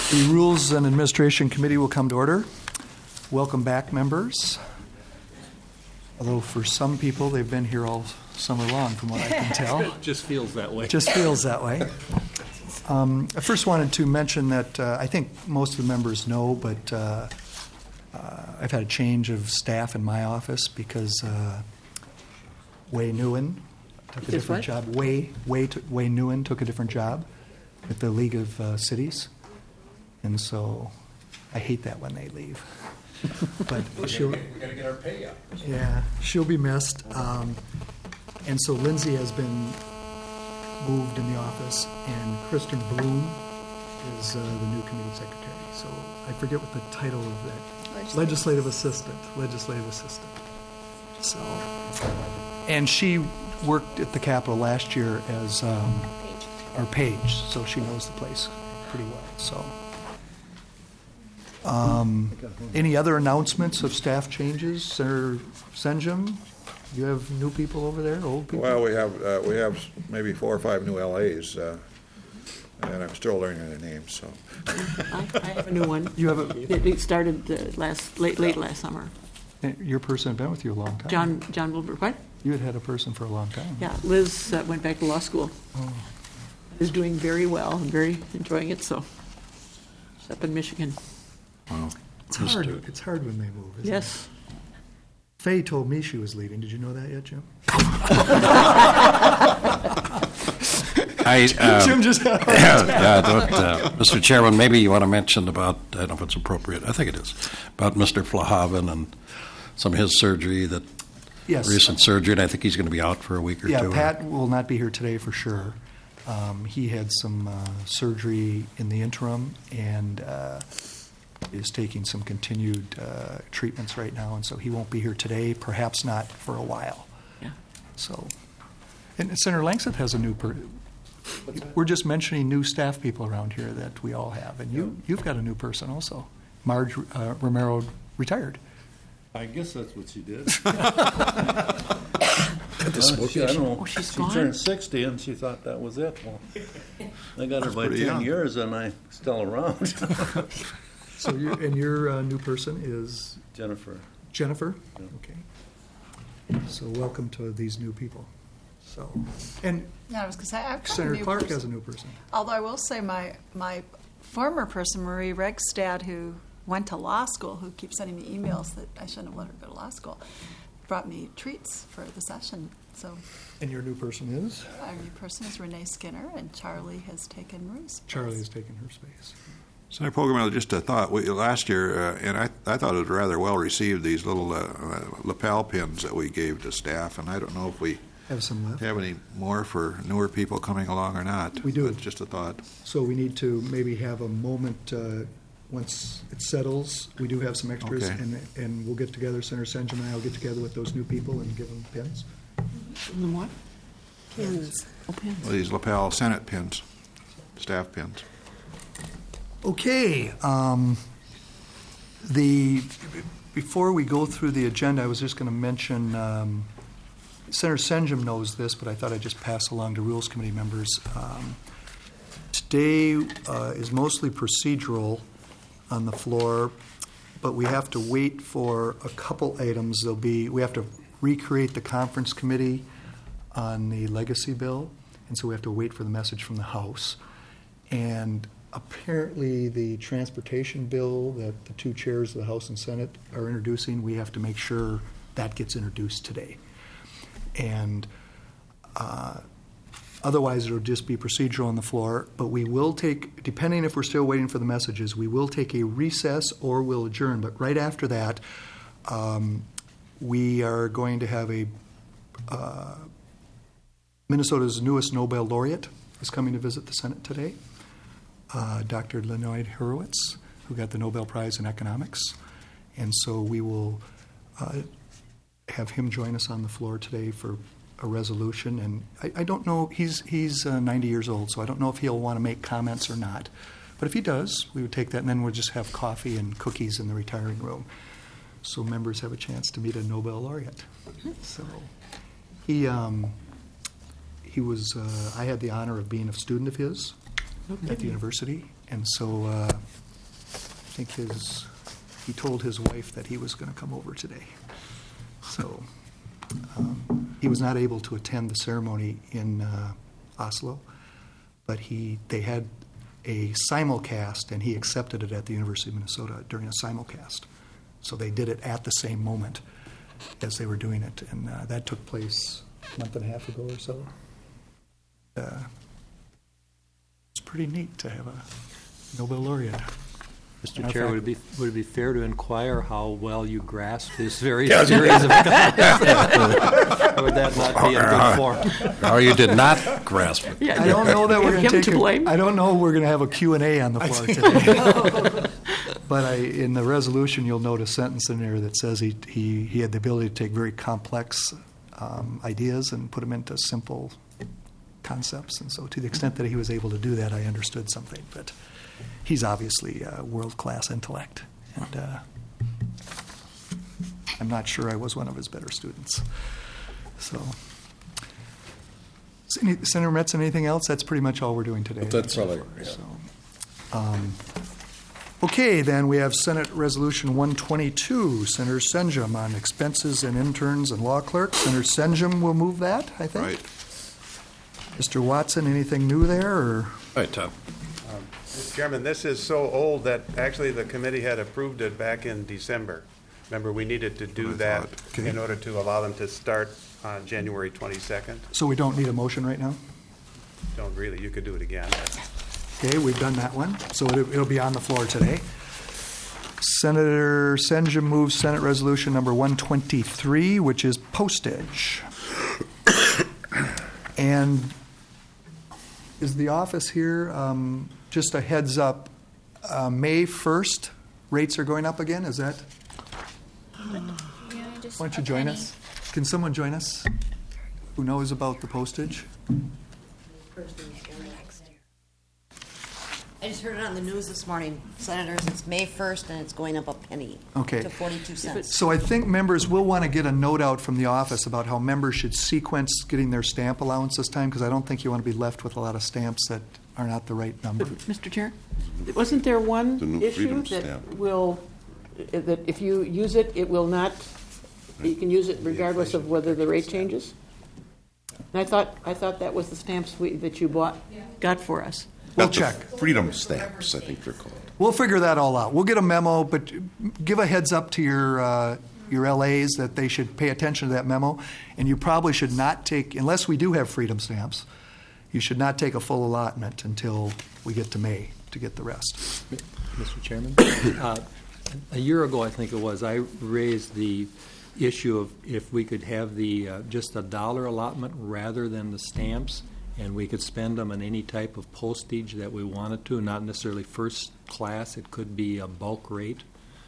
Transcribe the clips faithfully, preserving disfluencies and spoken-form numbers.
The Rules and Administration Committee will come to order. Welcome back, members. Although for some people, they've been here all summer long, from what I can tell. It just feels that way. Just feels that way. Um, I first wanted to mention that uh, I think most of the members know, but uh, uh, I've had a change of staff in my office because uh, Wei Nguyen took a Is different what? job. Wei, Wei, t- Wei Nguyen took a different job at the League of uh, Cities. And so I hate that when they leave. But she'll, We gotta get our pay up. yeah, she'll be missed. Um, and so Lindsay has been moved in the office, and Kristen Bloom is uh, the new committee secretary. So I forget what the title of that. Legislative. Legislative assistant. Legislative assistant. So, and she worked at the Capitol last year as um, our page, so she knows the place pretty well. So. Um, any other announcements of staff changes? Senator Senjum, you have new people over there, old people? Well, we have, uh, we have maybe four or five new L As, uh, and I'm still learning their names, so. I, I have a new one. You have a, It, it started uh, last, late, late last summer. your person had been with you a long time. John, John Wilbur, what? You had had a person for a long time. Yeah, Liz uh, went back to law school. Oh. Is doing very well and very enjoying it, so. She's up in Michigan. Wow. It's hard, it's hard when they move, isn't it? Yes. Faye told me she was leaving. Did you know that yet, Jim? I, uh, Jim just had a heart yeah, attack. yeah, don't, uh, Mister Chairman, maybe you want to mention about, I don't know if it's appropriate, I think it is, about Mister Flahaven and some of his surgery, that Yes. recent surgery, and I think he's going to be out for a week or Yeah, two. Pat will not be here today for sure. Um, he had some uh, surgery in the interim and uh, is taking some continued uh, treatments right now, and so he won't be here today, perhaps not for a while. Yeah. So, and Senator Langseth has a new per. We're just mentioning new staff people around here that we all have, and you you've got a new person also. Marge uh, Romero retired. I guess that's what she did. Well, she, I don't know. Oh, she's she gone? turned sixty and she thought that was it. Well, I got her by pretty ten young. years and I'm still around. So, you and your uh, new person is Jennifer. Jennifer? Yeah. Okay. So welcome to these new people. So, and Yeah, I was going to say, I've got a Senator new Clark person. has a new person. Although I will say my, my former person, Marie Regstad, who went to law school, who keeps sending me emails that I shouldn't have let her go to law school, brought me treats for the session. So And your new person is? our new person is Renee Skinner, and Charlie has taken Marie's place. Charlie has taken her space. Senator Pogomel, just a thought. We, last year, uh, and I, I thought it was rather well received, these little uh, uh, lapel pins that we gave to staff, and I don't know if we Have some left. have any more for newer people coming along or not. We do. But just a thought. So we need to maybe have a moment, uh, once it settles, we do have some extras, Okay. and, and we'll get together, Senator Senjum and I will get together with those new people and give them pins. And then what? Pins. Oh, pins. Well, these lapel Senate pins, staff pins. Okay, um, the, before we go through the agenda, I was just going to mention, um, Senator Senjum knows this, but I thought I'd just pass along to Rules Committee members. Um, Today uh, is mostly procedural on the floor, but we have to wait for a couple items. There'll be, we have to recreate the conference committee on the legacy bill, and so we have to wait for the message from the House. And apparently the transportation bill that the two chairs of the House and Senate are introducing, we have to make sure that gets introduced today. And uh, otherwise it'll just be procedural on the floor, but we will take, depending if we're still waiting for the messages, we will take a recess or we'll adjourn. But right after that, um, we are going to have a uh, Minnesota's newest Nobel laureate is coming to visit the Senate today. Uh, Doctor Leonid Horowitz, who got the Nobel Prize in Economics. And so we will uh, have him join us on the floor today for a resolution. And I, I don't know, he's, he's uh, ninety years old, so I don't know if he'll want to make comments or not. But if he does, we would take that, and then we'll just have coffee and cookies in the retiring room, so members have a chance to meet a Nobel laureate. So he, um, he was, uh, I had the honor of being a student of his at the university, And so uh, I think his, he told his wife that he was going to come over today. So um, he was not able to attend the ceremony in uh, Oslo, but he they had a simulcast, and he accepted it at the University of Minnesota during a simulcast. So they did it at the same moment as they were doing it, and uh, that took place a month and a half ago or so. Uh, it's pretty neat to have a Nobel laureate. Mister Matter of Chair, fact- would it be, would it be fair to inquire how well you grasp this very series of comments? Or would that not be in good form? Oh, you did not grasp it. Yeah, I don't know that we're Him going to take. blame? A, I don't know we're going to have a Q and A on the floor today. But I, in the resolution, you'll note a sentence in there that says he he, he had the ability to take very complex um, ideas and put them into simple concepts. And so, to the extent that he was able to do that, I understood something. But he's obviously a world-class intellect, and uh, I'm not sure I was one of his better students. So. Senator Metz, anything else? That's pretty much all we're doing today. That's all I- yeah. So, um, okay, then we have Senate Resolution one twenty-two, Senator Senjum on expenses and interns and law clerks. Senator Senjum will move that, I think. Right. Mister Watson, anything new there, or? Right, Tom. Mister Chairman, this is so old that actually the committee had approved it back in December. Remember, we needed to do I that thought. Okay. in order to allow them to start on January twenty-second. So we don't need a motion right now? Don't really, you could do it again. Okay, we've done that one, so it- it'll be on the floor today. Senator Senjum moves Senate Resolution number one twenty-three, which is postage. And is the office here, um, just a heads up, uh, May first, rates are going up again, is that? Why don't you join us? Can someone join us who knows about the postage? I just heard it on the news this morning. Senators, it's May first, and it's going up a penny. Okay. To forty-two cents. So I think members will want to get a note out from the office about how members should sequence getting their stamp allowance this time, because I don't think you want to be left with a lot of stamps that are not the right number. Mister Chair, wasn't there The one new issue freedom that stamp. will, that if you use it, it will not, you can use it regardless of whether the rate changes? And I thought, I thought that was the stamps we, that you bought, got for us. We'll Got the check. Freedom stamps, I think they're called. We'll figure that all out. We'll get a memo, but give a heads up to your uh, your L As that they should pay attention to that memo. And you probably should not take, unless we do have freedom stamps, you should not take a full allotment until we get to May to get the rest. Mister Chairman, uh, a year ago, I think it was, I raised the issue of if we could have the, uh, just a dollar allotment rather than the stamps, and we could spend them on any type of postage that we wanted to, not necessarily first class. It could be a bulk rate.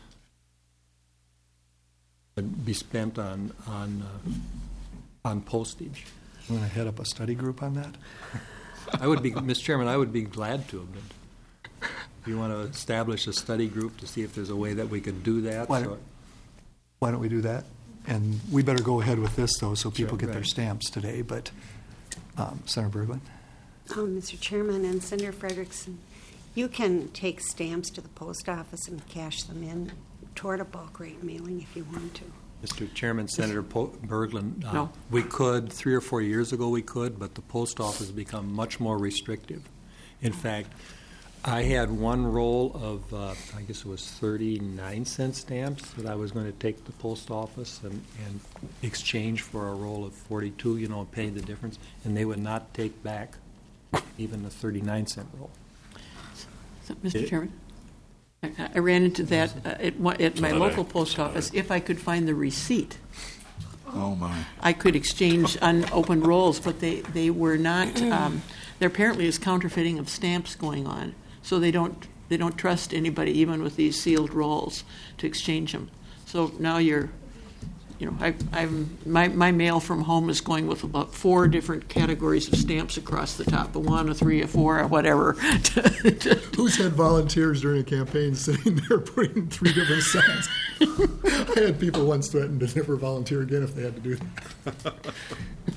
But be spent on, on, uh, on postage. You want to head up a study group on that? I would be, Mister Chairman, I would be glad to. But if you want to establish a study group to see if there's a way that we could do that. Why so- don't- Why don't we do that? And we better go ahead with this, though, so people Sure, get their right. stamps today. But um, Senator Berglund? Oh, Mister Chairman and Senator Frederickson, you can take stamps to the post office and cash them in toward a bulk rate mailing if you want to. Mister Chairman, Senator Po- Berglund, uh, No. we could, three or four years ago we could, but the post office has become much more restrictive. In fact, I had one roll of, uh, I guess it was thirty-nine cent stamps that I was going to take to the post office and, and exchange for a roll of forty-two, you know, pay the difference, and they would not take back even the thirty-nine cent roll. So, Mister It- Chairman, I, I ran into that uh, at, one- at my So did I. local post office. If I could find the receipt, Oh, my. I could exchange unopened rolls, but they, they were not, um, there apparently is counterfeiting of stamps going on, so they don't, they don't trust anybody, even with these sealed rolls, to exchange them. So now you're, you know, I, I'm, my, my mail from home is going with about four different categories of stamps across the top, a one, a three, a four, or whatever. Who's had volunteers during a campaign sitting there putting three different signs? I had people once threaten to never volunteer again if they had to do that.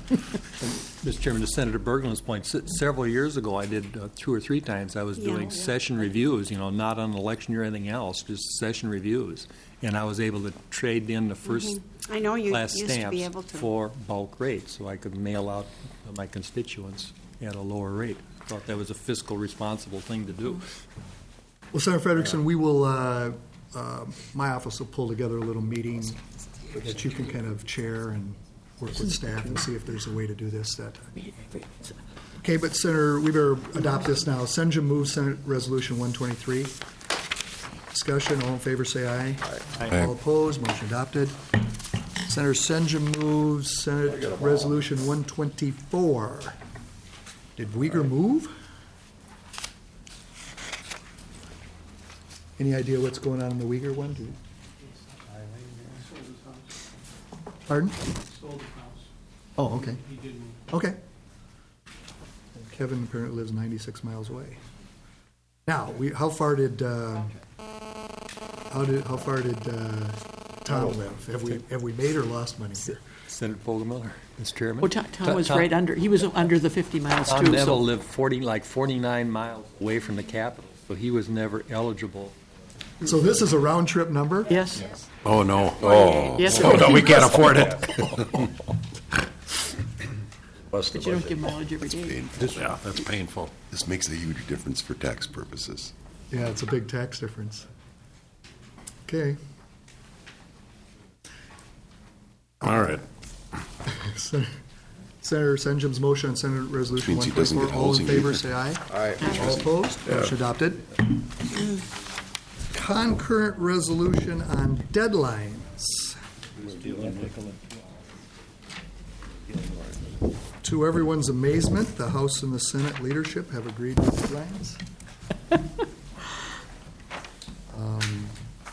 Mister Chairman, to Senator Berglund's point, se- several years ago, I did uh, two or three times, I was Yeah, doing yeah. session reviews, you know, not on election year or anything else, just session reviews. And I was able to trade in the first I know you class used to be able stamps to. for bulk rates, so I could mail out to my constituents at a lower rate. Thought that was a fiscal responsible thing to do. Well, Senator Frederickson, we will, uh, uh, my office will pull together a little meeting that you can kind of chair and work with staff and see if there's a way to do this. That Okay, but Senator, we better adopt this now. Senjum moves Senate Resolution one twenty-three. Discussion, all in favor, say aye. Aye. All opposed, motion adopted. Senator Senjum moves Senate Resolution one twenty-four. Did Uyghur move? Any idea what's going on in the Uyghur one? Do you- Pardon? Oh, okay. Okay. Kevin apparently lives ninety-six miles away. Now, we, how far did, uh, how did, how far did, uh, Tom live? Have we, have we made or lost money here? Senator Fogelmiller, Mister Chairman. Well, Tom, Tom was right under, he was under the fifty miles Tom too, Neville so. lived forty, like forty-nine miles away from the Capitol, so he was never eligible. So this is a round trip number? Yes. Oh, no. Oh, Yes. oh, no, we can't afford it. But you don't give mileage every day. Yeah, that's painful. This makes a huge difference for tax purposes. Yeah, it's a big tax difference. Okay. All right. Sen- Senator Senjum's motion on Senate Resolution Means one he doesn't twenty-four. get All in housing favor, either. say aye. Aye. All opposed? Motion adopted. Concurrent resolution on deadlines. To everyone's amazement, the House and the Senate leadership have agreed with deadlines. Um,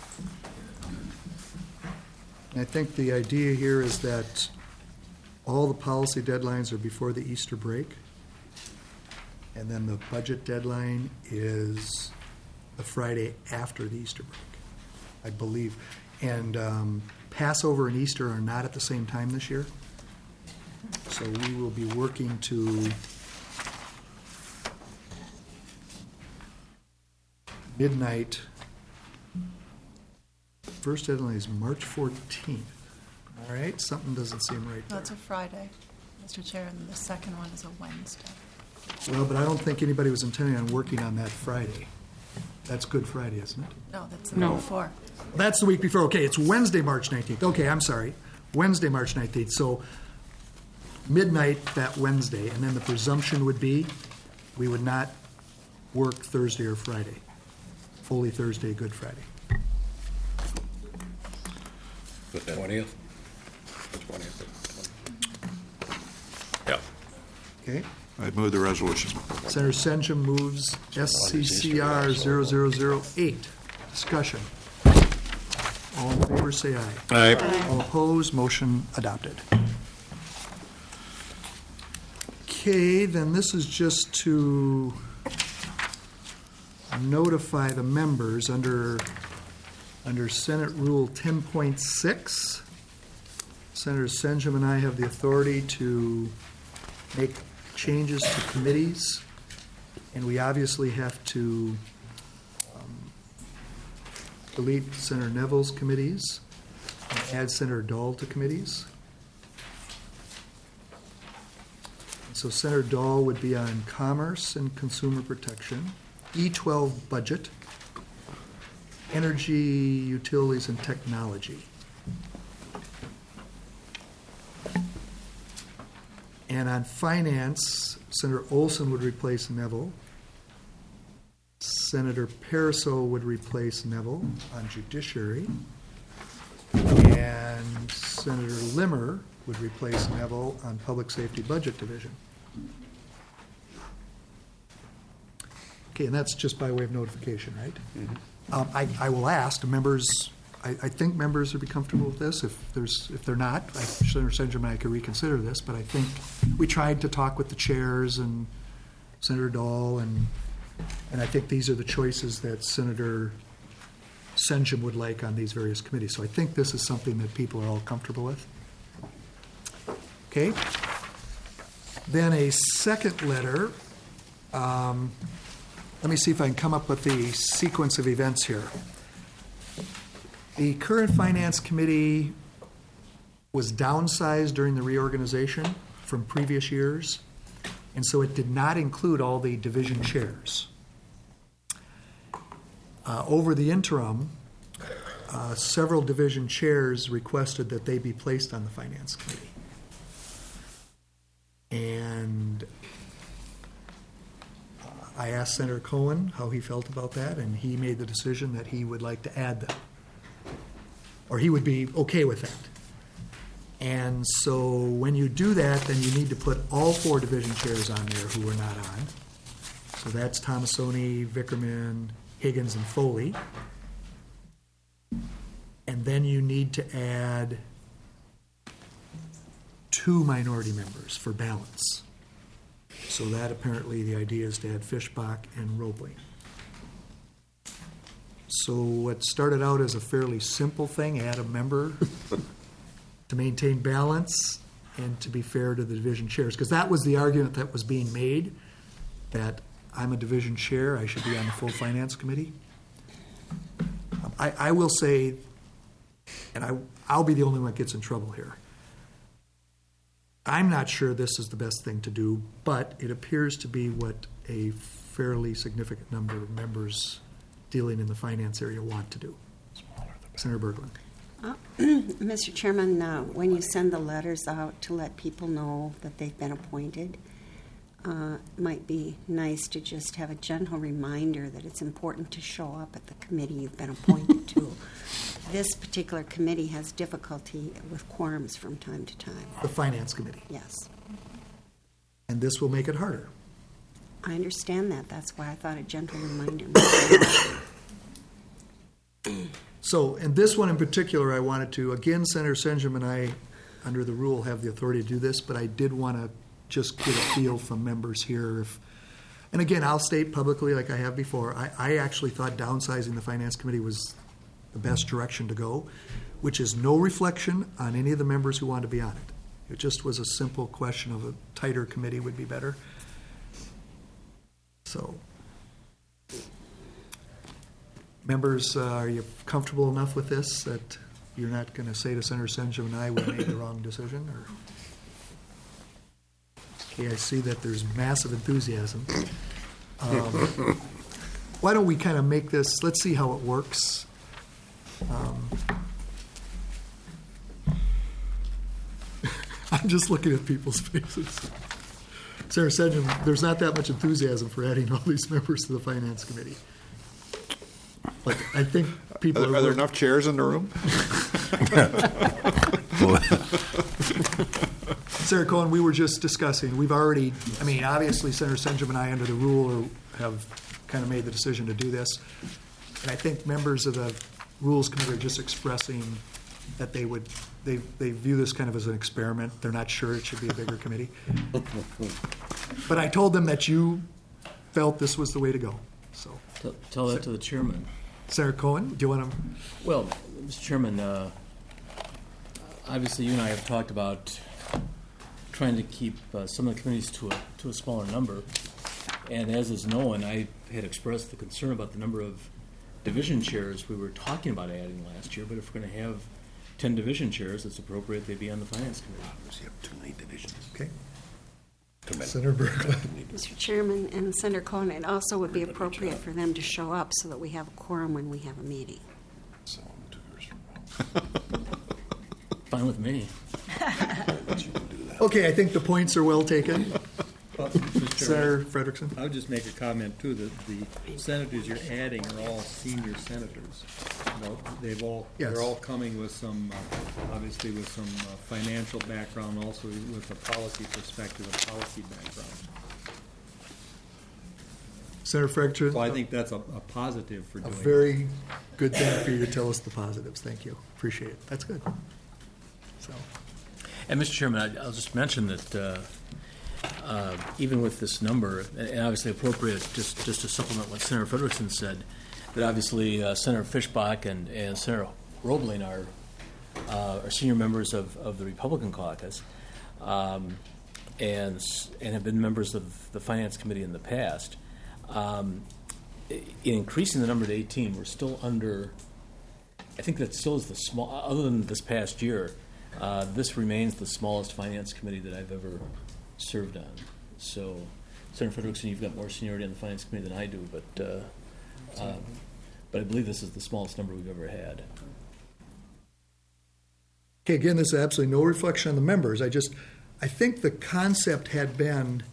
I think the idea here is that all the policy deadlines are before the Easter break, and then the budget deadline is the Friday after the Easter break, I believe. And um, Passover and Easter are not at the same time this year, so we will be working to midnight. First deadline is March fourteenth. All right, something doesn't seem right there. That's a Friday, Mister Chair, and the second one is a Wednesday. Well, but I don't think anybody was intending on working on that Friday. That's Good Friday, isn't it? No, that's the No. week before. That's the week before. Okay, it's Wednesday, March nineteenth. Okay, I'm sorry. Wednesday, March nineteenth. So midnight that Wednesday, and then the presumption would be we would not work Thursday or Friday. Fully Thursday, Good Friday. The twentieth? The twentieth. Yeah. Okay? I'd move the resolution. Senator Senjum moves S C C R zero zero zero eight. Discussion. All in favor, say aye. Aye. All opposed, motion adopted. Okay, then this is just to notify the members under, under Senate Rule ten point six. Senator Senjum and I have the authority to make changes to committees, and we obviously have to um, delete Senator Neville's committees and add Senator Dahl to committees. So Senator Dahl would be on Commerce and Consumer Protection, E twelve Budget, Energy, Utilities, and Technology. And on Finance, Senator Olson would replace Neville. Senator Pariseau would replace Neville on Judiciary. And Senator Limmer would replace Neville on Public Safety Budget Division. Okay, and that's just by way of notification, right? Um, I, I will ask, the members, I, I think members would be comfortable with this. If there's, if they're not, I, Senator Senjum and I could reconsider this, but I think we tried to talk with the chairs and Senator Dahl, and, and I think these are the choices that Senator Senjum would like on these various committees. So I think this is something that people are all comfortable with. Okay? Then a second letter. Um, let me see if I can come up with the sequence of events here. The current Finance Committee was downsized during the reorganization from previous years, and so it did not include all the division chairs. Uh, over the interim, uh, several division chairs requested that they be placed on the Finance Committee. And uh, I asked Senator Cohen how he felt about that, and he made the decision that he would like to add them, or he would be okay with that. And so when you do that, then you need to put all four division chairs on there who are not on. So that's Tomasoni, Vickerman, Higgins, and Foley. And then you need to add two minority members for balance. So that apparently the idea is to add Fishbach and Roebling. So what started out as a fairly simple thing, add a member to maintain balance and to be fair to the division chairs, because that was the argument that was being made, that I'm a division chair, I should be on the full Finance Committee. I, I will say, and I, I'll be the only one that gets in trouble here, I'm not sure this is the best thing to do, but it appears to be what a fairly significant number of members dealing in the finance area want to do. Senator Berglund. Uh, Mister Chairman, uh, when you send the letters out to let people know that they've been appointed, uh, it might be nice to just have a gentle reminder that it's important to show up at the committee you've been appointed to. This particular committee has difficulty with quorums from time to time. The Finance Committee. Yes. And this will make it harder. I understand that. That's why I thought a gentle reminder. So, in this one in particular, I wanted to, again, Senator Senjum and I, under the rule, have the authority to do this, but I did want to just get a feel from members here. If, and again, I'll state publicly, like I have before, I, I actually thought downsizing the Finance Committee was the best direction to go, which is no reflection on any of the members who want to be on it. It just was a simple question of a tighter committee would be better. So, members, uh, are you comfortable enough with this that you're not going to say to Senator Senjum and I we made the wrong decision? Or okay, I see that there's massive enthusiasm. Um, why don't we kind of make this? Let's see how it works. Um, I'm just looking at people's faces. Senator Senjum, there's not that much enthusiasm for adding all these members to the Finance Committee. But I think people are, are. Are there enough chairs in the room? Senator Cohen, we were just discussing. We've already. I mean, obviously, Senator Senjum and I, under the rule, have kind of made the decision to do this. And I think members of the Rules Committee are just expressing that they would. They they view this kind of as an experiment. They're not sure it should be a bigger committee. But I told them that you felt this was the way to go. So tell, tell that to the chairman. Senator Cohen, do you want to? Well, Mister Chairman, uh, obviously you and I have talked about trying to keep uh, some of the committees to a to a smaller number, and as is known, I had expressed the concern about the number of division chairs we were talking about adding last year. But if we're going to have ten division chairs, it's appropriate they be on the Finance Committee. You have too many divisions. Okay. Senator Berglund. Mister Chairman and Senator Cohen, it also would be appropriate for them to show up so that we have a quorum when we have a meeting. Fine with me. Okay, I think the points are well taken. Well, Senator Frederickson. I would just make a comment, too, that the senators you're adding are all senior senators. You know, they've all, Yes. they're all coming with some, uh, obviously with some uh, financial background, also with a policy perspective, a policy background. Senator Frederickson. So I think that's a, a positive for A doing it. very good thing for you to tell us the positives. Thank you. Appreciate it. That's good. So, And Mister Chairman, I, I'll just mention that uh, uh, even with this number, and obviously appropriate, just just to supplement what Senator Frederickson said, that obviously uh, Senator Fishbach and, and Senator Roebling are uh, are senior members of, of the Republican caucus, um, and s- and have been members of the Finance Committee in the past. Um, i- in increasing the number to eighteen, we're still under. I think that still is the small. Other than this past year, uh, this remains the smallest Finance Committee that I've ever served on. So, Senator Frederickson, you've got more seniority on the Finance Committee than I do, but uh, uh, but I believe this is the smallest number we've ever had. Okay, again, this is absolutely no reflection on the members. I just, I think the concept had been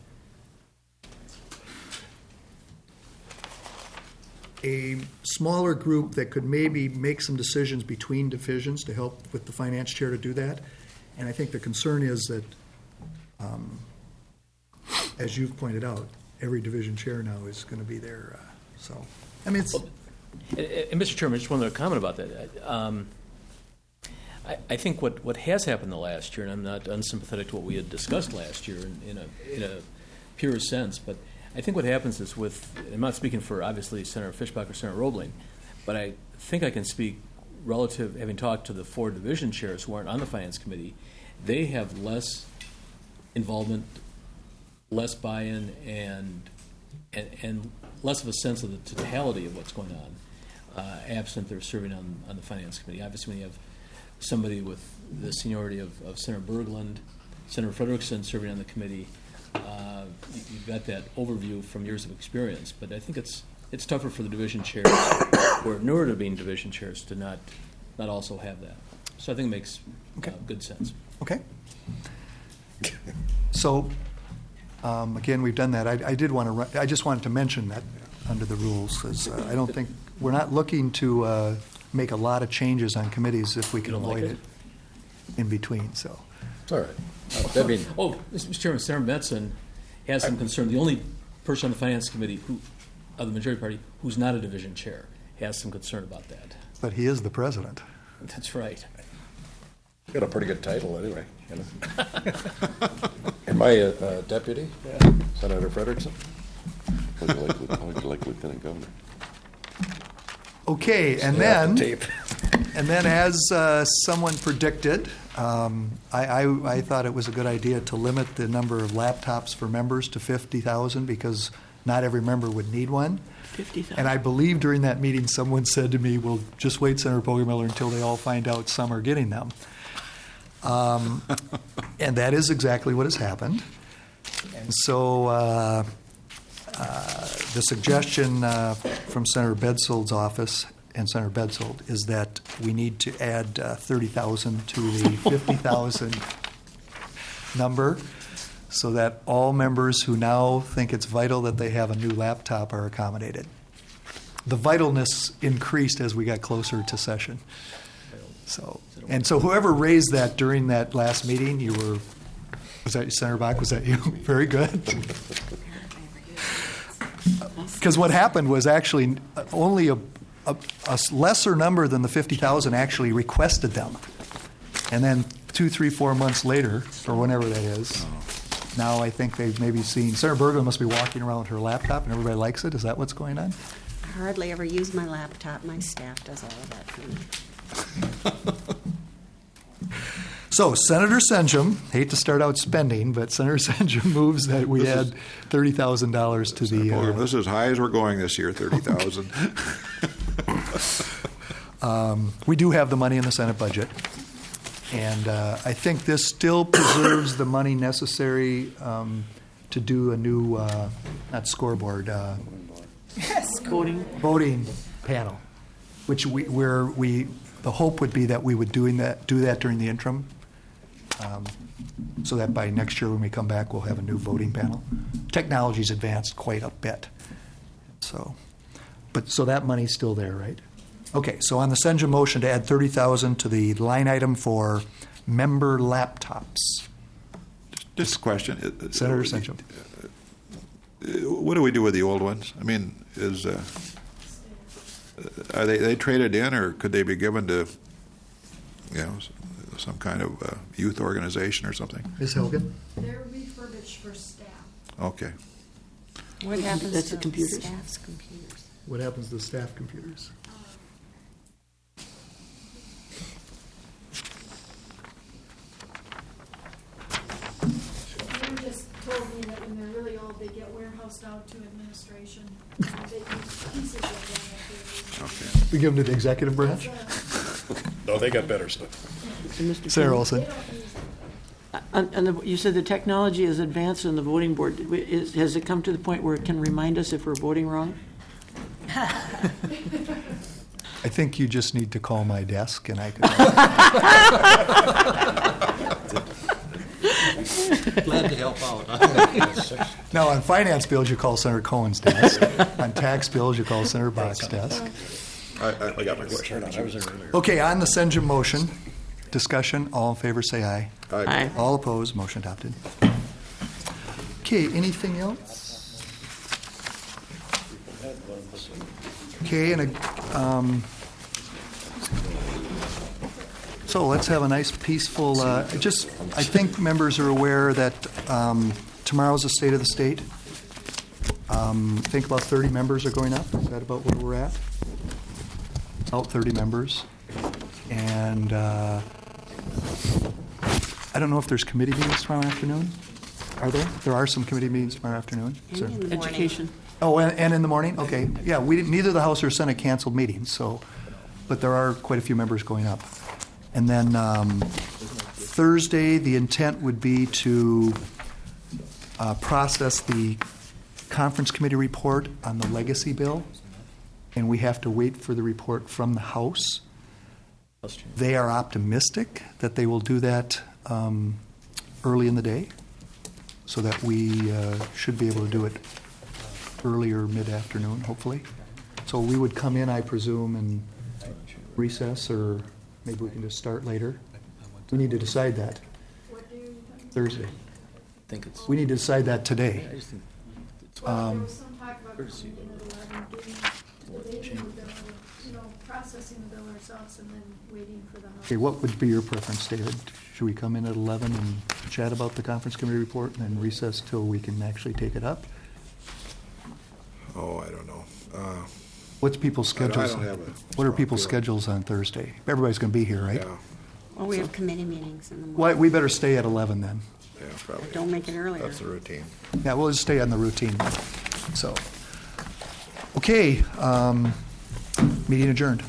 a smaller group that could maybe make some decisions between divisions to help with the finance chair to do that. And I think the concern is that, um, as you've pointed out, every division chair now is going to be there. Uh, so, I mean, it's. Well, and, and Mister Chairman, just one other comment about that. Um, I, I think what, what has happened the last year, and I'm not unsympathetic to what we had discussed last year in, in a in a pure sense, but I think what happens is with, I'm not speaking for obviously Senator Fischbach or Senator Roebling, but I think I can speak relative, having talked to the four division chairs who aren't on the Finance Committee, they have less involvement, less buy-in, and and, and less of a sense of the totality of what's going on, uh, absent they're serving on, on the Finance Committee. Obviously, when you have somebody with the seniority of, of Senator Berglund, Senator Frederickson serving on the committee, uh, you- you've got that overview from years of experience. But I think it's it's tougher for the division chairs who are newer to being division chairs to not not also have that. So I think it makes Okay. uh, good sense. Okay. So, um, again, we've done that. I, I did want to, I just wanted to mention that under the rules, because uh, I don't think, we're not looking to uh, make a lot of changes on committees if we can You don't like avoid it? it in between, so. It's all right. I mean, Oh, Mister Chairman, Senator Metzen has some concern. The only person on the Finance Committee who, of the majority party, who's not a division chair, has some concern about that. But he is the president. That's right. got a pretty good title anyway. You know? Am I a, a deputy? Senator Frederickson? How'd you like, how'd you like Lieutenant Governor? Okay, and Yeah, then, tape. and then as uh, someone predicted, um, I, I, I thought it was a good idea to limit the number of laptops for members to fifty thousand, because not every member would need one. fifty thousand. And I believe during that meeting, someone said to me, well, just wait, Senator Poggemiller, until they all find out some are getting them. Um, and that is exactly what has happened. And so uh, uh, the suggestion uh, from Senator Bedsold's office and Senator Bedsold is that we need to add uh, thirty thousand to the fifty thousand number, so that all members who now think it's vital that they have a new laptop are accommodated. The vitalness increased as we got closer to session. So, and so whoever raised that during that last meeting, you were, was that Senator Bach? Was that you? Very good. Because what happened was actually only a, a, a lesser number than the fifty thousand actually requested them. And then two, three, four months later, or whenever that is, now I think they've maybe seen, Sarah Berglund must be walking around with her laptop and everybody likes it. Is that what's going on? I hardly ever use my laptop. My staff does all of that for me. So Senator Senjum, hate to start out spending, but Senator Senjum moves that we This add is- thirty thousand dollars to the. Senator Pogrom, Uh, this is as high as we're going this year, thirty thousand. um, we do have the money in the Senate budget, and uh, I think this still preserves the money necessary um, to do a new, uh, not scoreboard, uh, Voting. voting panel, which we, where we, the hope would be that we would doing that, do that during the interim, um, so that by next year when we come back, we'll have a new voting panel. Technology's advanced quite a bit, so, but, so that money's still there, right? Okay, so on the Senja motion to add thirty thousand to the line item for member laptops. Just a question. uh, Senator uh, Senjum. uh, What do we do with the old ones? I mean, is, uh, are they, they traded in, or could they be given to, you know, s- some kind of uh, youth organization or something? Miz Helgen? They're refurbished for staff. Okay. What happens That's to the computers? staff's computers? What happens to the staff computers? They were just We give them to the executive branch? No, they got better stuff. And Mister Sarah Chairman, Olson? And, and the, you said the technology is advanced in the voting board. Is, has it come to the point where it can remind us if we're voting wrong? I think you just need to call my desk and I can. Glad to help out. Now, on finance bills, you call Senator Cohen's desk. On tax bills, you call Senator Bach's desk. I, I, I got my question. I was there earlier. Okay, on the Senjum motion, discussion, all in favor say aye. Aye. Aye. All opposed, motion adopted. Okay, anything else? Okay, and a, um, so let's have a nice peaceful, uh, just, I think members are aware that um, tomorrow's the State of the State. Um, I think about thirty members are going up. Is that about where we're at? About thirty members. And uh, I don't know if there's committee meetings tomorrow afternoon. Are there? There are some committee meetings tomorrow afternoon. Is there? And in the morning. Education. Oh, and, and in the morning? Okay. Yeah, we didn't, neither the House or Senate canceled meetings, so, but there are quite a few members going up. And then um, Thursday, the intent would be to uh, process the conference committee report on the legacy bill, and we have to wait for the report from the House. They are optimistic that they will do that um, early in the day, so that we uh, should be able to do it earlier mid-afternoon, hopefully. So we would come in, I presume, and recess, or maybe we can just start later. We need to decide that. Thursday. I think it's. We need to decide that today. I just think it's Well, there Um, was some talk about coming in at eleven, doing the day we were gonna, you know, processing the bill ourselves and then waiting for the House. Okay, what would be your preference, David? Should we come in at eleven and chat about the conference committee report and then recess till we can actually take it up? Oh, I don't know. Uh, What's people's I don't- I schedules? don't have a What are strong people's feeling. schedules on Thursday? Everybody's going to be here, right? yeah, Well, we have committee meetings in the morning. Well, we better stay at eleven then. yeah, probably. Don't make it earlier. That's the routine. Yeah, we'll just stay on the routine. So, okay, um, meeting adjourned.